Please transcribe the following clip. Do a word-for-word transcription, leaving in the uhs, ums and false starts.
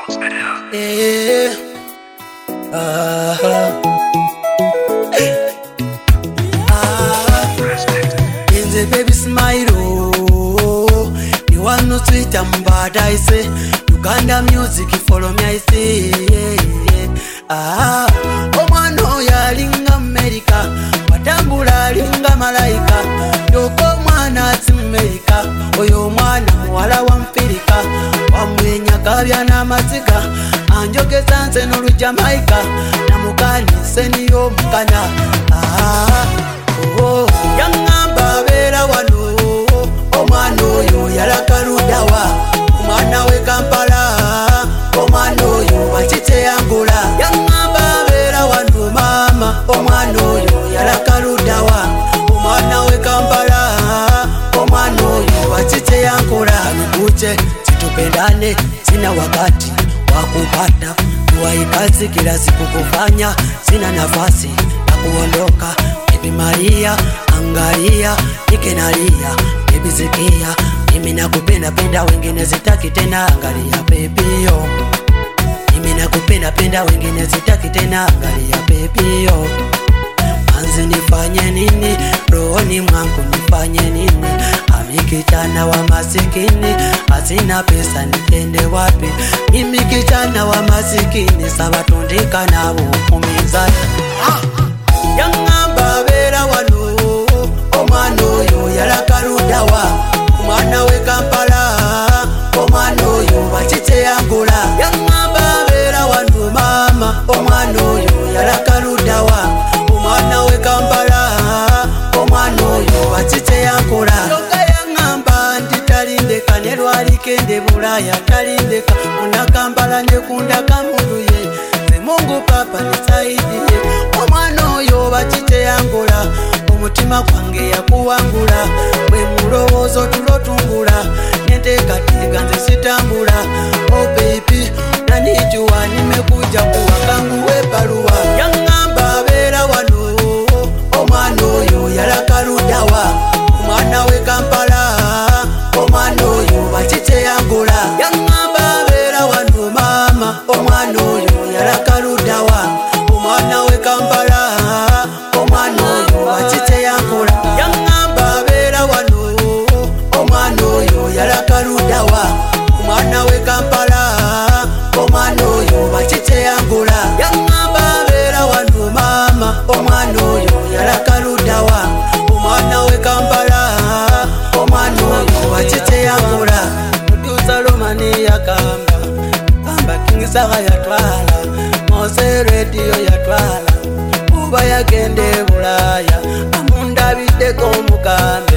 Eh, ah, ah, in the baby smile, oh, the one no sweet and bad, I say. Uganda music, follow me, I say. Ah, oh man, oh ya linga America, watambula linga malaika, yoko mwana America, oyo mwana mwala wa Mfirika, wamwenya kabya na mazika, anjoge sanse nolu Jamaica, na mukani seniyo mukana. Ah, oh, yangamba bera wano, omwana oyo yalakaludawa, omwana we Kampala, omwana oyo wachite Angola. Yangamba bera wano mama, omwana oyo yalakaludawa, omwana we Kampala, omwana oyo wachite Angola. Nikuche situpendane, sina wakati wakupata, tuwai kazi kila siku kufanya, sina nafasi na kuondoka. Baby Maria, angalia, nikenalia, baby sikia, mimi nakupenda penda wengine sitaki tena, angalia baby yo. Mimi nakupenda penda wengine sitaki tena, angalia baby yo. Manzi nifanye nini, rohoni mwangu nifanye nini, ami kijana wa masikini, asina pesa nitende wapi, mimi kijana wa masikini, sabatundika na umizana. Ah! Yangamba bera wano, omwana oyo yalakaludawa, omwana we Kampala, omwana oyo wachite Angola. Yangamba bera wano mama, omwana oyo yalakaludawa, omwana we Kampala, omwana oyo wachite Angola. Yoga yangamba nditalindeka nelwali kende Bulaya talindeka, muna Kampala nekunda kamuluye, ze Mungu papa nisaidie, omwana oyo wachite Angola, omutima kwange yakuwangula, bwe mulowoozo tulotungula, nenteekateeka nze sitambula. Oh baby, nanijua nimekuja kuwaka nguwe baluwa. Yangamba bera wano, omwana oyo yalakaludawa, omwana we Kampala, omwana oyo wachite Angola. Yangamba bera wano mama, omwana oyo yalakaludawa, omwana we Kampala, omwana oyo wachite Angola. Yangamba bera wano, omwana oyo yalakaludawa, omwana we Kampala, omwana oyo wachite Angola. Yangamba bera wano mama, omwana oyo yalakaludawa, omwana we Kampala, omwana oyo wachite Angola. Producer Romani yakamba, kamba King Saga yatwala, Mose Radio yatwala, uba yagende Bulaya, amundabideko mukambe.